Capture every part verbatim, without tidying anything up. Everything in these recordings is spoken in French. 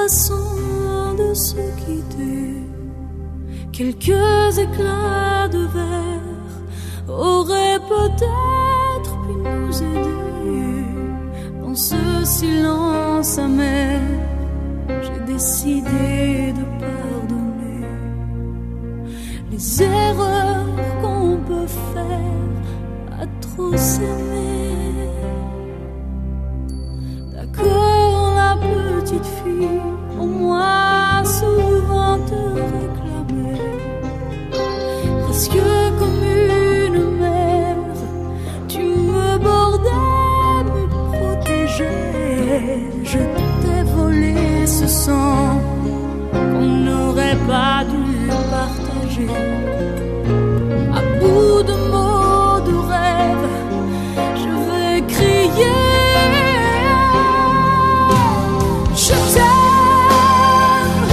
façon de se quitter. Quelques éclats de verre auraient peut-être pu nous aider. Dans ce silence amer, j'ai décidé de pardonner les erreurs qu'on peut faire à trop s'aimer. D'accord, la petite fille, au moins souvent te réclamer, presque comme une mère, tu me bordais, me protégeais. Je t'ai volé ce sang qu'on n'aurait pas dû partager. À bout de mots, de rêves, je vais crier. Je t'aime,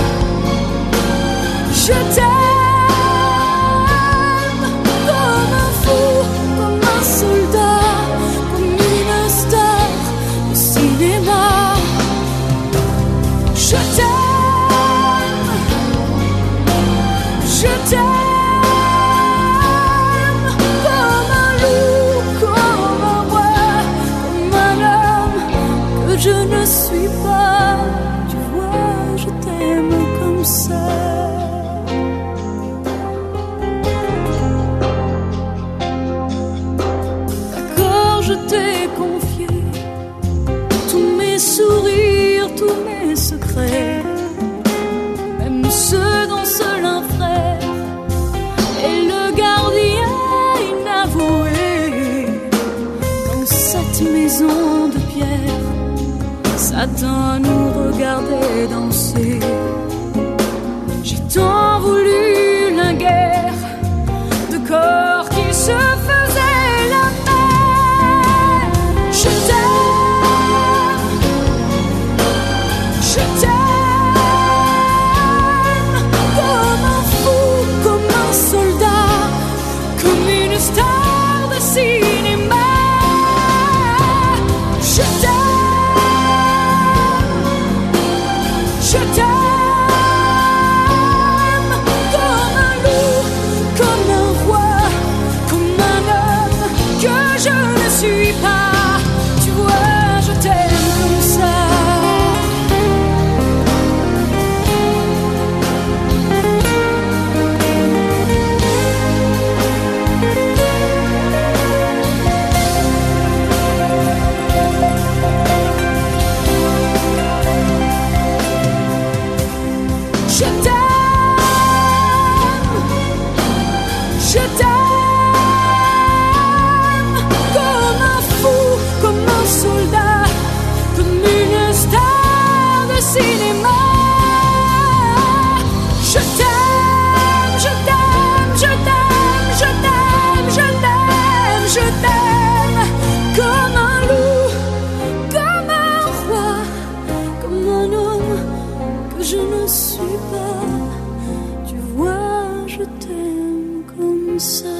je t'aime, comme un fou, comme un soldat, comme une star de cinéma. Je t'aime, je t'aime, comme un loup, comme un roi, comme un homme que je ne suis pas. Tu vois, je t'aime comme ça. D'accord, je t'ai confié tous mes sourires, tous mes secrets, même ceux dont seul un frère est le gardien inavoué. Dans cette maison de pierre, Satan nous regardait danser. J'ai tant voulu la guerre de corps qui se faisaient la paix. Je t'aime, je t'aime, comme un fou, comme un soldat, comme une star de cinéma. Je t'aime, je t'aime, comme un loup, comme un roi, comme un homme que je ne suis pas. Tu vois, je t'aime comme ça. Je t'aime, je t'aime, comme un fou, comme un soldat, comme une star de cinéma. Je t'aime, je t'aime, je t'aime, je t'aime, je t'aime, je t'aime, comme un loup, comme un roi, comme un homme que je ne suis pas. Tu vois, je t'aime comme ça.